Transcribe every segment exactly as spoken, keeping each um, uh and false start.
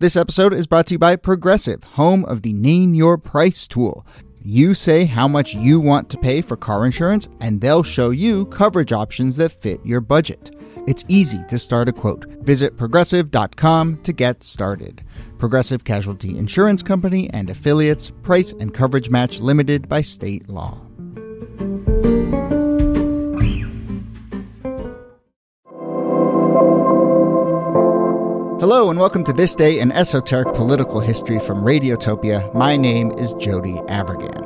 This episode is brought to you by Progressive, home of the Name Your Price tool. You say how much you want to pay for car insurance, and they'll show you coverage options that fit your budget. It's easy to start a quote. Visit progressive dot com to get started. Progressive Casualty Insurance Company and Affiliates. Price and coverage match limited by state law. Hello and welcome to This Day in Esoteric Political History from Radiotopia. My name is Jody Avirgan.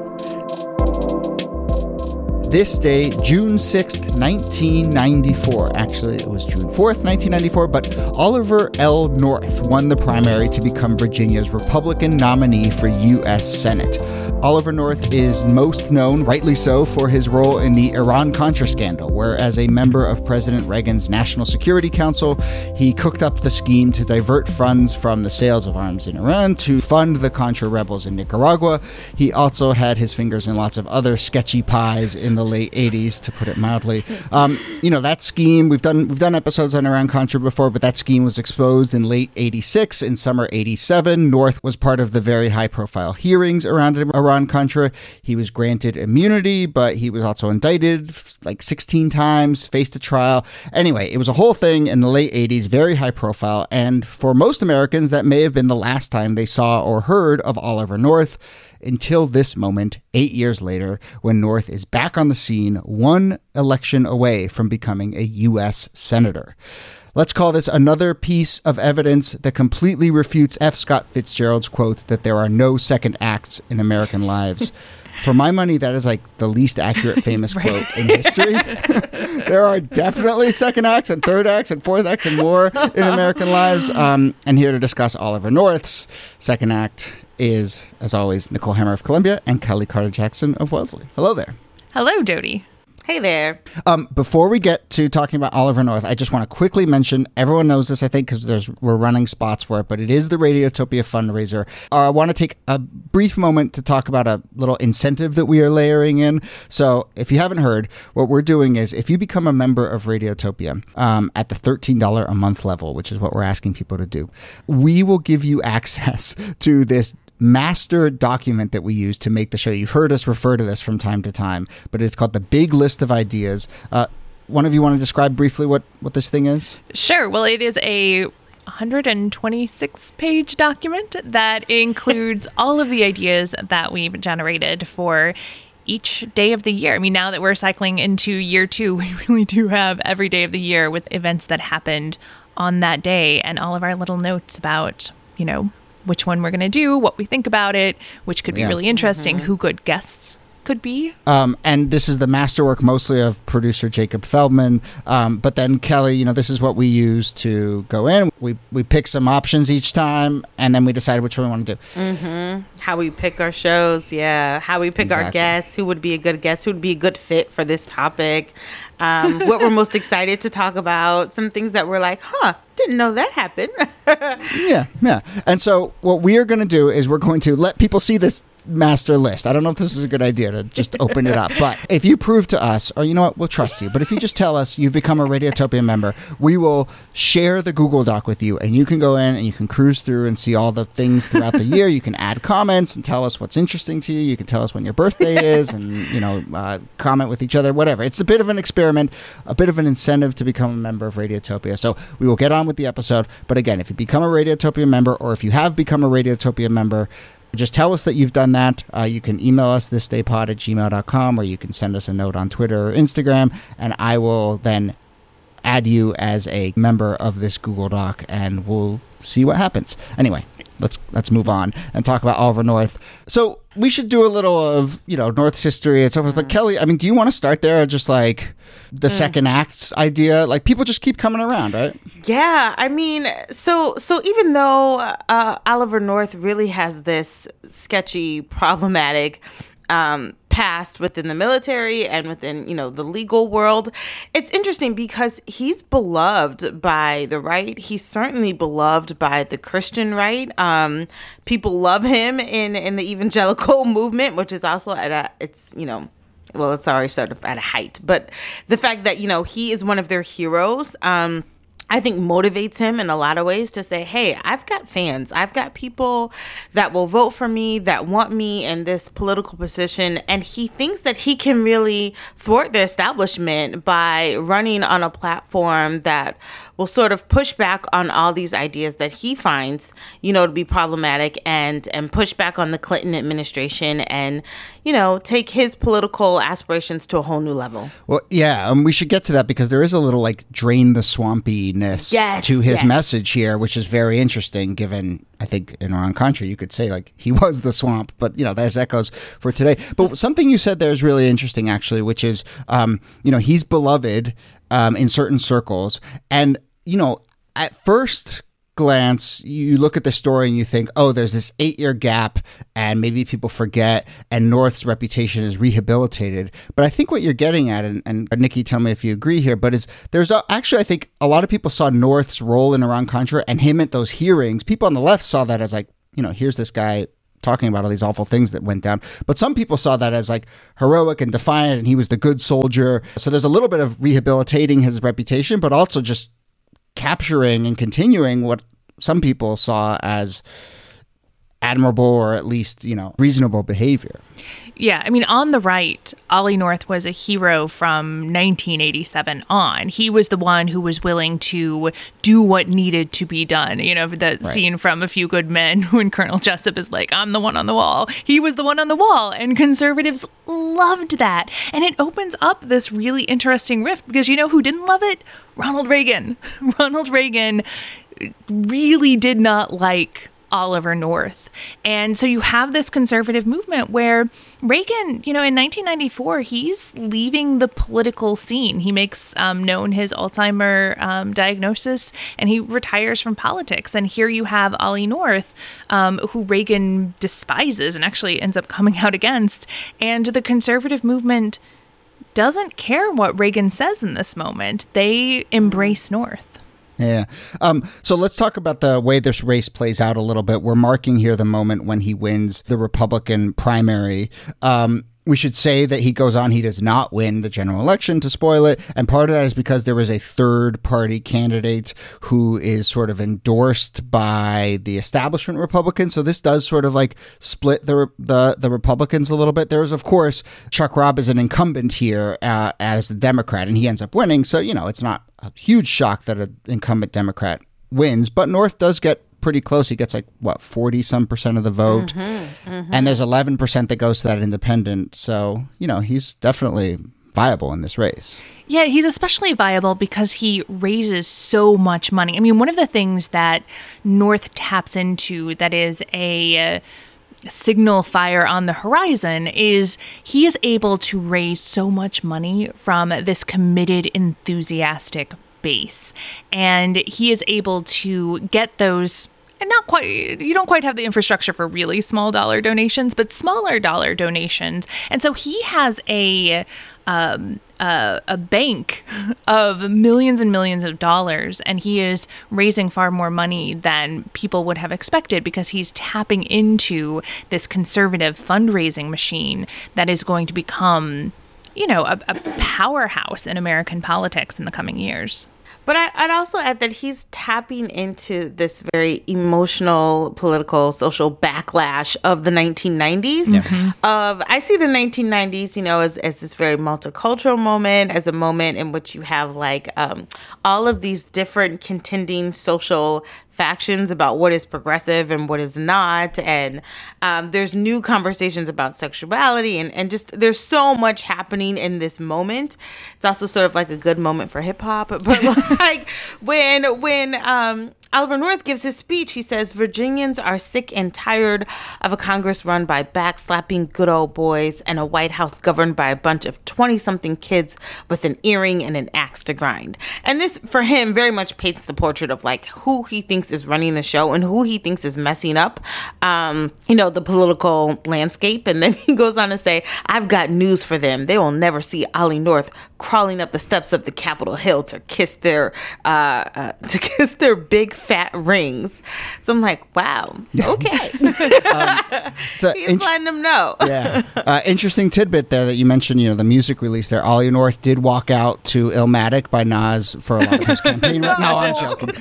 This day, June sixth, nineteen ninety-four. Actually, it was June fourth, nineteen ninety-four, but Oliver L. North won the primary to become Virginia's Republican nominee for U S Senate. Oliver North is most known, rightly so, for his role in the Iran-Contra scandal, where as a member of President Reagan's National Security Council, he cooked up the scheme to divert funds from the sales of arms in Iran to fund the Contra rebels in Nicaragua. He also had his fingers in lots of other sketchy pies in the late eighties, to put it mildly. Um, you know, that scheme, we've done we've done episodes on Iran-Contra before, but that scheme was exposed in late eighty-six. In summer eighty-seven, North was part of the very high-profile hearings around Iran Contra. He was granted immunity, but he was also indicted like sixteen times, faced a trial. Anyway, it was a whole thing in the late eighties, very high profile, and for most Americans, that may have been the last time they saw or heard of Oliver North until this moment, eight years later, when North is back on the scene, one election away from becoming a U S senator. Let's call this another piece of evidence that completely refutes F. Scott Fitzgerald's quote that there are no second acts in American lives. For my money, that is like the least accurate famous right. quote in history. There are definitely second acts and third acts and fourth acts and more in American lives. Um, and here to discuss Oliver North's second act is, as always, Nicole Hammer of Columbia and Kelly Carter-Jackson of Wellesley. Hello there. Hello, Jody. Hey there. Um, before we get to talking about Oliver North, I just want to quickly mention, everyone knows this, I think, because there's we're running spots for it, but it is the Radiotopia fundraiser. Uh, I want to take a brief moment to talk about a little incentive that we are layering in. So if you haven't heard, what we're doing is if you become a member of Radiotopia um, at the thirteen dollars a month level, which is what we're asking people to do, we will give you access to this master document that we use to make the show. You've heard us refer to this from time to time, but it's called the Big List of Ideas. Uh, one of you want to describe briefly what, what this thing is? Sure. Well, it is a one hundred twenty-six page document that includes all of the ideas that we've generated for each day of the year. I mean, now that we're cycling into year two, we really do have every day of the year with events that happened on that day and all of our little notes about, you know, which one we're going to do, what we think about it, which could be yeah. really interesting, mm-hmm. who good guests could be. Um, and this is the masterwork mostly of producer Jacob Feldman. Um, but then Kelly, you know, this is what we use to go in. We we pick some options each time, and then we decide which one we want to do. Mm-hmm. How we pick our shows, yeah. How we pick exactly. our guests, who would be a good guest, who would be a good fit for this topic. Um, what we're most excited to talk about, some things that we're like, huh, didn't know that happened. yeah, yeah. And so what we are going to do is we're going to let people see this master list. I don't know if this is a good idea to just open it up, but if you prove to us, or you know what, we'll trust you, but if you just tell us you've become a Radiotopia member, we will share the Google Doc with you, and you can go in and you can cruise through and see all the things throughout the year. You can add comments and tell us what's interesting to you. You can tell us when your birthday is and, you know, uh, comment with each other, whatever. It's a bit of an experiment, a bit of an incentive to become a member of Radiotopia. So we will get on with the episode. But again, if you become a Radiotopia member, or if you have become a Radiotopia member, just tell us that you've done that. Uh, you can email us thisdaypod at gmail dot com, or you can send us a note on Twitter or Instagram, and I will then add you as a member of this Google Doc, and we'll see what happens. Anyway, let's let's move on and talk about Oliver North. So we should do a little of, you know, North's history and so forth. Mm. But Kelly, I mean, do you want to start there, just like the mm. second acts idea? Like, people just keep coming around, right? Yeah, I mean, so so even though uh, Oliver North really has this sketchy, problematic um, past within the military and within, you know, the legal world, it's interesting because he's beloved by the right. He's certainly beloved by the Christian right. Um, people love him in, in the evangelical movement, which is also at a, it's, you know, well, it's already sort of at a height. But the fact that, you know, he is one of their heroes, um, I think motivates him in a lot of ways to say, hey, I've got fans. I've got people that will vote for me, that want me in this political position. And he thinks that he can really thwart the establishment by running on a platform that will sort of push back on all these ideas that he finds, you know, to be problematic, and and push back on the Clinton administration, and, you know, take his political aspirations to a whole new level. Well, yeah, um, we should get to that, because there is a little like drain the swampiness yes, to his yes. message here, which is very interesting, given, I think, in our own country, you could say like he was the swamp, but, you know, there's echoes for today. But something you said there is really interesting, actually, which is, um, you know, he's beloved um, in certain circles. And, you know, at first glance, you look at the story and you think, oh, there's this eight-year gap and maybe people forget, and North's reputation is rehabilitated. But I think what you're getting at, and, and Nikki, tell me if you agree here, but is there's a, actually, I think a lot of people saw North's role in Iran-Contra and him at those hearings. People on the left saw that as like, you know, here's this guy talking about all these awful things that went down. But some people saw that as like heroic and defiant, and he was the good soldier. So there's a little bit of rehabilitating his reputation, but also just capturing and continuing what some people saw as admirable, or at least, you know, reasonable behavior. Yeah, I mean, on the right, Ollie North was a hero from nineteen eighty-seven on. He was the one who was willing to do what needed to be done. You know, the right. scene from A Few Good Men when Colonel Jessup is like, I'm the one on the wall. He was the one on the wall. And conservatives loved that. And it opens up this really interesting rift, because you know who didn't love it? Ronald Reagan. Ronald Reagan really did not like Oliver North. And so you have this conservative movement where Reagan, you know, in nineteen ninety-four, he's leaving the political scene. He makes um, known his Alzheimer um, diagnosis, and he retires from politics. And here you have Ollie North, um, who Reagan despises and actually ends up coming out against. And the conservative movement doesn't care what Reagan says in this moment. They embrace North. Yeah. Um, so let's talk about the way this race plays out a little bit. We're marking here the moment when he wins the Republican primary. Um, we should say that he goes on, he does not win the general election, to spoil it. And part of that is because there was a third party candidate who is sort of endorsed by the establishment Republicans. So this does sort of like split the the, the Republicans a little bit. There was, of course, Chuck Robb is an incumbent here uh, as the Democrat, and he ends up winning. So, you know, it's not a huge shock that an incumbent Democrat wins, but North does get pretty close. He gets like, what, forty some percent of the vote. Mm-hmm, mm-hmm. And there's eleven percent that goes to that independent. So, you know, he's definitely viable in this race. Yeah, he's especially viable because he raises so much money. I mean, one of the things that North taps into that is a uh, signal fire on the horizon is he is able to raise so much money from this committed, enthusiastic base. And he is able to get those, and not quite, you don't quite have the infrastructure for really small dollar donations, but smaller dollar donations. And so he has a um, a, a bank of millions and millions of dollars, and he is raising far more money than people would have expected, because he's tapping into this conservative fundraising machine that is going to become, you know, a, a powerhouse in American politics in the coming years. But I, I'd also add that he's tapping into this very emotional, political, social backlash of the nineteen nineties. Yeah. Mm-hmm. Uh, I see the nineteen nineties, you know, as, as this very multicultural moment, as a moment in which you have like um, all of these different contending social factions about what is progressive and what is not. And um, there's new conversations about sexuality, and, and just there's so much happening in this moment. It's also sort of like a good moment for hip hop. But like when when um, Oliver North gives his speech, he says, Virginians are sick and tired of a Congress run by backslapping good old boys and a White House governed by a bunch of twenty-something kids with an earring and an axe to grind. And this, for him, very much paints the portrait of like who he thinks is running the show and who he thinks is messing up, um, you know, the political landscape. And then he goes on to say, I've got news for them. They will never see Ollie North crawling up the steps of the Capitol Hill to kiss their uh, uh, to kiss their big fat rings. So I'm like, wow, okay. um, so He's int- letting them know. yeah. Uh, interesting tidbit there that you mentioned, you know, the music release there. Ollie North did walk out to Illmatic by Nas for a lot of his campaign. No, no I'm joking.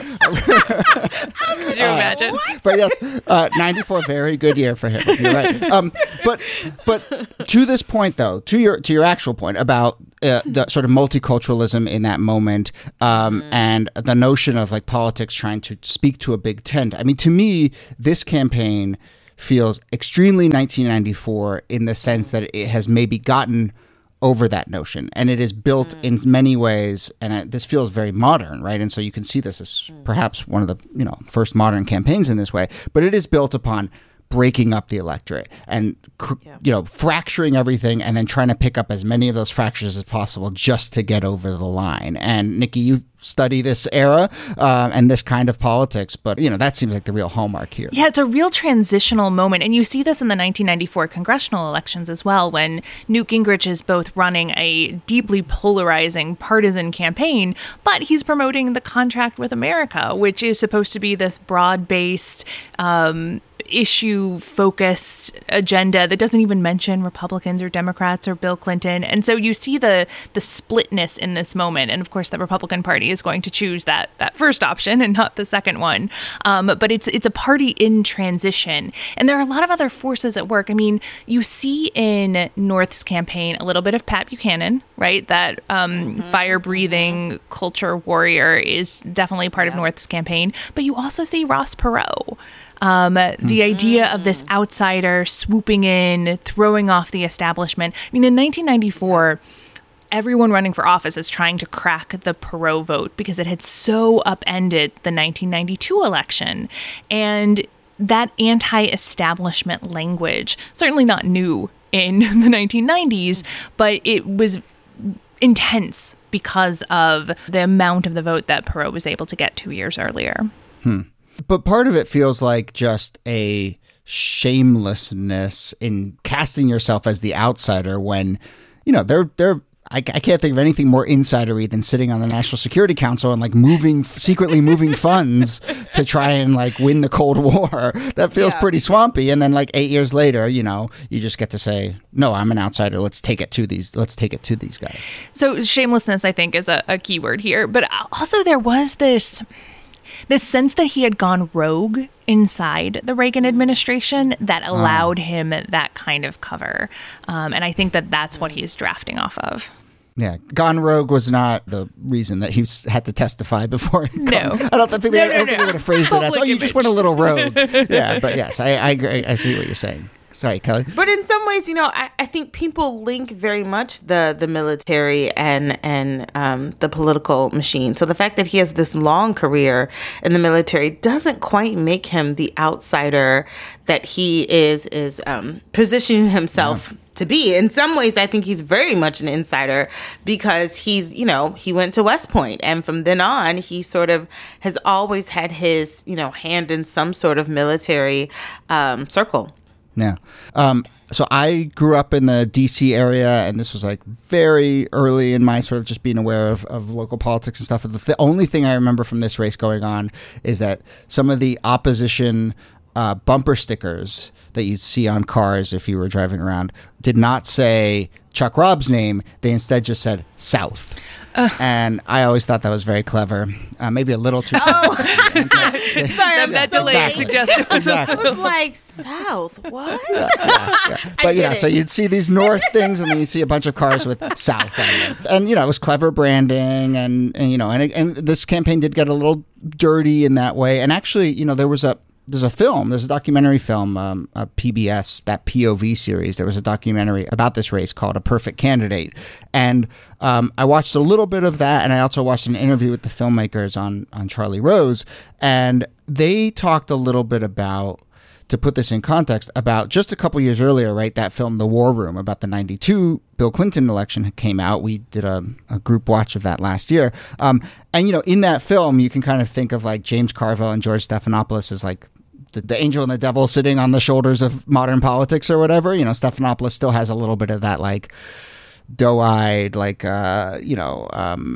Could you imagine? Uh, But yes, uh, ninety-four, very good year for him. You're right. Um, but but to this point, though, to your to your actual point about uh, the sort of multiculturalism in that moment, um, mm. and the notion of like politics trying to speak to a big tent. I mean, to me, this campaign feels extremely nineteen ninety-four in the sense that it has maybe gotten over that notion, and it is built mm. in many ways, and it, this feels very modern, right? And so you can see this as mm. perhaps one of the, you know, first modern campaigns in this way, but it is built upon breaking up the electorate and, yeah. you know, fracturing everything and then trying to pick up as many of those fractures as possible just to get over the line. And Nikki, you study this era uh, and this kind of politics, but, you know, that seems like the real hallmark here. Yeah, it's a real transitional moment. And you see this in the nineteen ninety-four congressional elections as well, when Newt Gingrich is both running a deeply polarizing partisan campaign, but he's promoting the Contract with America, which is supposed to be this broad-based, um, issue-focused agenda that doesn't even mention Republicans or Democrats or Bill Clinton. And so you see the the splitness in this moment. And of course, the Republican Party is going to choose that that first option and not the second one. Um, but it's it's a party in transition. And there are a lot of other forces at work. I mean, you see in North's campaign a little bit of Pat Buchanan, right? That um, mm-hmm. fire-breathing culture warrior is definitely part yeah. of North's campaign. But you also see Ross Perot. Um, the mm-hmm. idea of this outsider swooping in, throwing off the establishment. I mean, in nineteen ninety-four, everyone running for office is trying to crack the Perot vote because it had so upended the nineteen ninety-two election. And that anti-establishment language, certainly not new in the nineteen nineties, but it was intense because of the amount of the vote that Perot was able to get two years earlier. Hmm. But part of it feels like just a shamelessness in casting yourself as the outsider when, you know, they're they're. I, I can't think of anything more insidery than sitting on the National Security Council and like moving secretly moving funds to try and like win the Cold War. That feels yeah. pretty swampy. And then like eight years later, you know, you just get to say, no, I'm an outsider. Let's take it to these. Let's take it to these guys. So shamelessness, I think, is a, a key word here. But also there was this. This sense that he had gone rogue inside the Reagan administration that allowed oh. him that kind of cover. Um, and I think that that's what he's drafting off of. Yeah, gone rogue was not the reason that he had to testify before. He no. I don't think they, no, no, I don't no. think they would have phrased it as, oh, you image. just went a little rogue. Yeah, but yes, I, I agree. I see what you're saying. Sorry, Kelly. But in some ways, you know, I, I think people link very much the the military and and um, the political machine. So the fact that he has this long career in the military doesn't quite make him the outsider that he is is um, positioning himself yeah. to be. In some ways, I think he's very much an insider because he's, you know, he went to West Point, and from then on, he sort of has always had his, you know, hand in some sort of military um, circle. Yeah. Um, so I grew up in the D C area, and this was like very early in my sort of just being aware of, of local politics and stuff. The th- only thing I remember from this race going on is that some of the opposition uh, bumper stickers that you'd see on cars if you were driving around did not say Chuck Robb's name. They instead just said South. Uh, and I always thought that was very clever. Uh, maybe a little too Oh, sorry, that, that delay exactly. suggested. Exactly. I was like, South, what? Yeah, yeah, yeah. But, you know, so you'd see these North things, and then you see a bunch of cars with South on them. And, you know, it was clever branding, and, and you know, and, and this campaign did get a little dirty in that way. And actually, you know, there was a, There's a film, there's a documentary film, um, a P B S, that P O V series. There was a documentary about this race called A Perfect Candidate. And um, I watched a little bit of that, and I also watched an interview with the filmmakers on, on Charlie Rose. And they talked a little bit about, to put this in context, about just a couple years earlier, right, that film, The War Room, about the ninety-two Bill Clinton election came out. We did a, a group watch of that last year. Um, and, you know, in that film, you can kind of think of like James Carville and George Stephanopoulos as like, The, the angel and the devil sitting on the shoulders of modern politics or whatever. You know, Stephanopoulos still has a little bit of that like doe-eyed, like, uh, you know, um,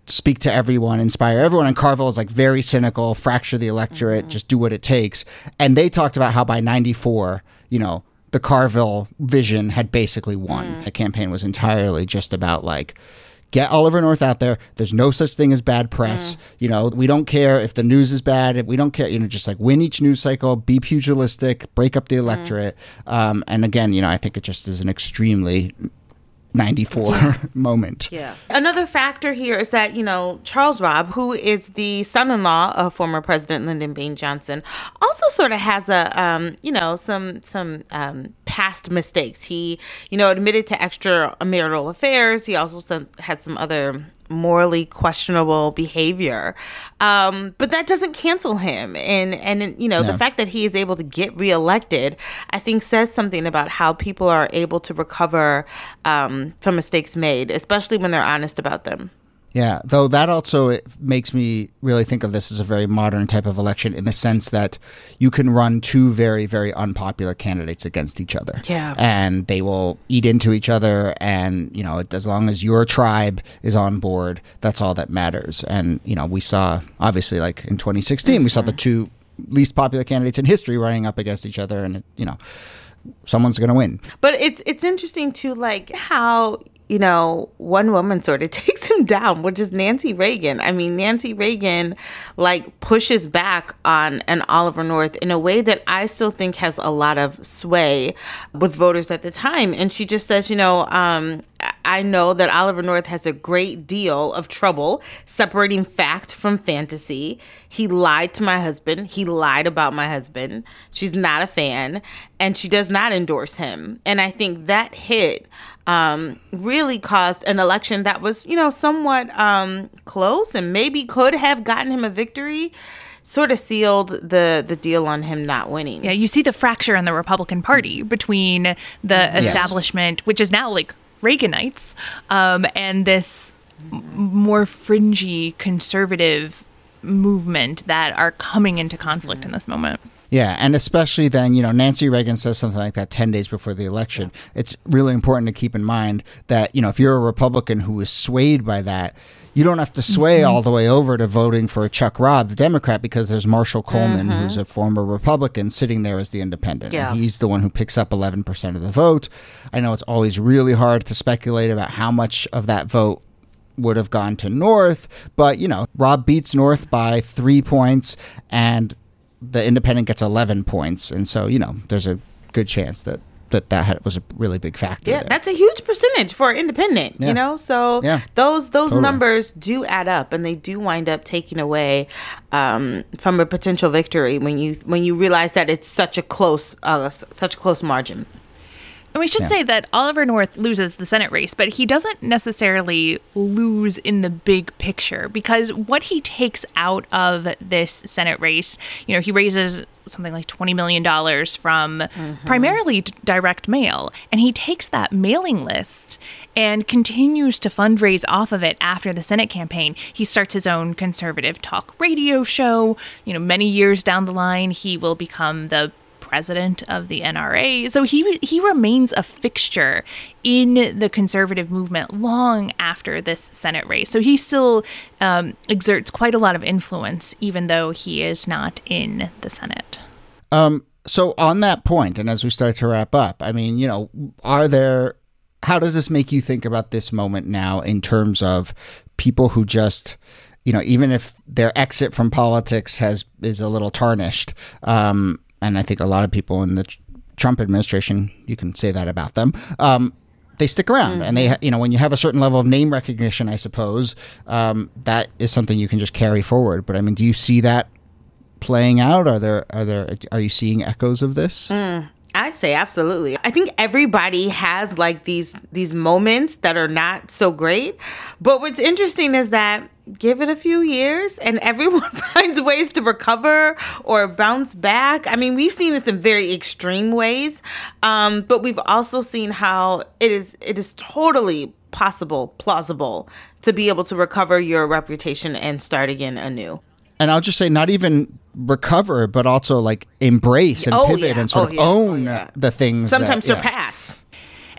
speak to everyone, inspire everyone. And Carville is like very cynical, fracture the electorate, mm-hmm. just do what it takes. And they talked about how by ninety-four, you know, the Carville vision had basically won. Mm. The campaign was entirely just about like, get Oliver North out there. There's no such thing as bad press. Mm. You know, we don't care if the news is bad. If we don't care, you know, just like win each news cycle, be pugilistic, break up the electorate. Mm. Um, and again, you know, I think it just is an extremely ninety-four yeah. moment. Yeah. Another factor here is that, you know, Charles Robb, who is the son-in-law of former President Lyndon Baines Johnson, also sort of has a, um, you know, some some um, past mistakes. He, you know, admitted to extramarital affairs. He also some, had some other morally questionable behavior. Um, but that doesn't cancel him. And, and you know, no. the fact that he is able to get reelected, I think says something about how people are able to recover um, from mistakes made, especially when they're honest about them. Yeah, though that also it makes me really think of this as a very modern type of election in the sense that you can run two very, very unpopular candidates against each other. Yeah. And they will eat into each other. And, you know, as long as your tribe is on board, that's all that matters. And, you know, we saw, obviously, like in twenty sixteen, mm-hmm. we saw the two least popular candidates in history running up against each other. And, you know, someone's going to win. But it's it's interesting, too, like how... you know, one woman sort of takes him down, which is Nancy Reagan. I mean, Nancy Reagan, like, pushes back on an Oliver North in a way that I still think has a lot of sway with voters at the time. And she just says, you know, um, I know that Oliver North has a great deal of trouble separating fact from fantasy. He lied to my husband. He lied about my husband. She's not a fan, and she does not endorse him. And I think that hit um, really caused an election that was, you know, somewhat um, close and maybe could have gotten him a victory. Sort of sealed the the deal on him not winning. Yeah, you see the fracture in the Republican Party between the yes. establishment, which is now like Reaganites, um, and this m- more fringy conservative movement that are coming into conflict in this moment. Yeah, and especially then, you know, Nancy Reagan says something like that ten days before the election. It's really important to keep in mind that, you know, if you're a Republican who is swayed by that, you don't have to sway mm-hmm. all the way over to voting for Chuck Robb, the Democrat, because there's Marshall Coleman, mm-hmm. who's a former Republican, sitting there as the independent. Yeah. And he's the one who picks up eleven percent of the vote. I know it's always really hard to speculate about how much of that vote would have gone to North, but, you know, Robb beats North by three points, and the independent gets eleven points. And so, you know, there's a good chance that that, that had, was a really big factor. Yeah, there. That's a huge percentage for independent, yeah. you know? So yeah, those those totally. numbers do add up, and they do wind up taking away um, from a potential victory when you when you realize that it's such a close uh, such a close margin. And we should yeah. say that Oliver North loses the Senate race, but he doesn't necessarily lose in the big picture, because what he takes out of this Senate race, you know, he raises something like twenty million dollars from mm-hmm. primarily direct mail, and he takes that mailing list and continues to fundraise off of it after the Senate campaign. He starts his own conservative talk radio show. You know, many years down the line, he will become the president of the N R A. So he he remains a fixture in the conservative movement long after this Senate race. So he still um, exerts quite a lot of influence, even though he is not in the Senate. Um. So on that point, and as we start to wrap up, I mean, you know, are there, how does this make you think about this moment now in terms of people who just, you know, even if their exit from politics has is a little tarnished, um, and I think a lot of people in the Trump administration, you can say that about them, um, they stick around. Mm-hmm. And they, you know, when you have a certain level of name recognition, I suppose, um, that is something you can just carry forward. But I mean, do you see that playing out? Are there, are there, are you seeing echoes of this? Mm. I say absolutely. I think everybody has like these these moments that are not so great. But what's interesting is that give it a few years and everyone finds ways to recover or bounce back. I mean, we've seen this in very extreme ways, um, but we've also seen how it is it is totally possible, plausible to be able to recover your reputation and start again anew. And I'll just say, not even recover, but also like embrace and oh, pivot yeah. and sort oh, of yeah. own oh, yeah. the things. Sometimes that, surpass. Yeah.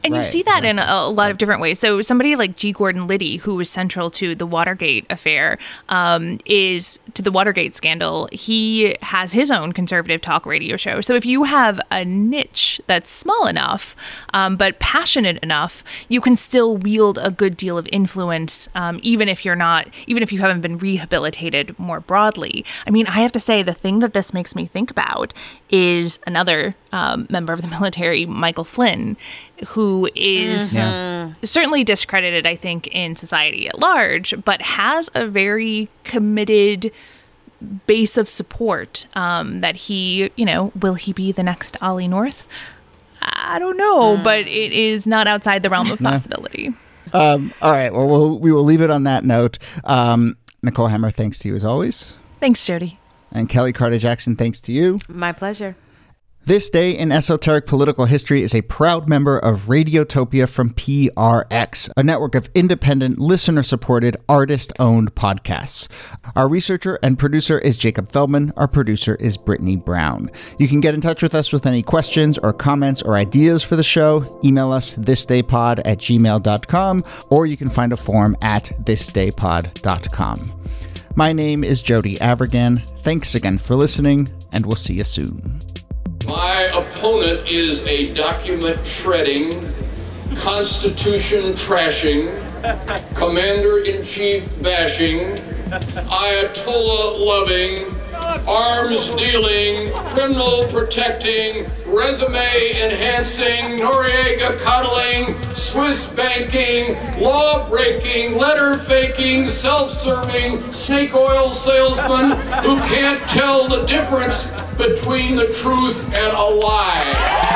And Right, you see that yeah. in a, a lot of different ways. So somebody like G. Gordon Liddy, who was central to the Watergate affair, um, is to the Watergate scandal. He has his own conservative talk radio show. So if you have a niche that's small enough, um, but passionate enough, you can still wield a good deal of influence, um, even if you're not, even if you haven't been rehabilitated more broadly. I mean, I have to say, the thing that this makes me think about is another um, member of the military, Michael Flynn, who is Yeah. certainly discredited, I think, in society at large, but has a very committed base of support um, that he, you know, will he be the next Ollie North? I don't know, but it is not outside the realm of possibility. Um, all right. Well, we'll, we will leave it on that note. Um, Nicole Hammer, thanks to you as always. Thanks, Jody. And Kelly Carter Jackson, thanks to you. My pleasure. This Day in Esoteric Political History is a proud member of Radiotopia from P R X, a network of independent, listener-supported, artist-owned podcasts. Our researcher and producer is Jacob Feldman. Our producer is Brittany Brown. You can get in touch with us with any questions or comments or ideas for the show. Email us thisdaypod at gmail dot com, or you can find a form at thisdaypod dot com. My name is Jody Avirgan. Thanks again for listening, and we'll see you soon. My opponent is a document shredding, constitution trashing, commander-in-chief bashing, Ayatollah loving, arms dealing, criminal protecting, resume enhancing, Noriega cuddling, Swiss banking, law breaking, letter faking, self-serving, snake oil salesman who can't tell the difference between the truth and a lie.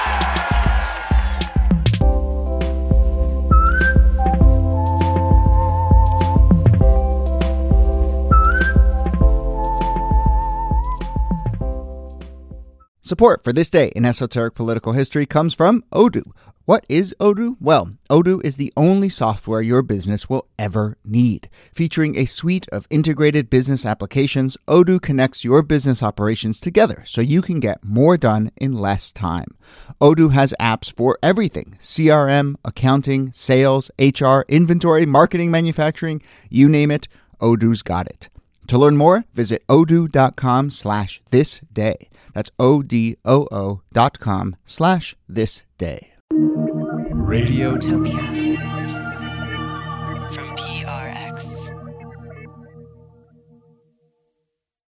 Support for This Day in Esoteric Political History comes from Odoo. What is Odoo? Well, Odoo is the only software your business will ever need. Featuring a suite of integrated business applications, Odoo connects your business operations together so you can get more done in less time. Odoo has apps for everything: C R M, accounting, sales, H R, inventory, marketing, manufacturing, you name it, Odoo's got it. To learn more, visit odoo.com slash this day. That's O-D-O-O dot com slash this day. Radiotopia from P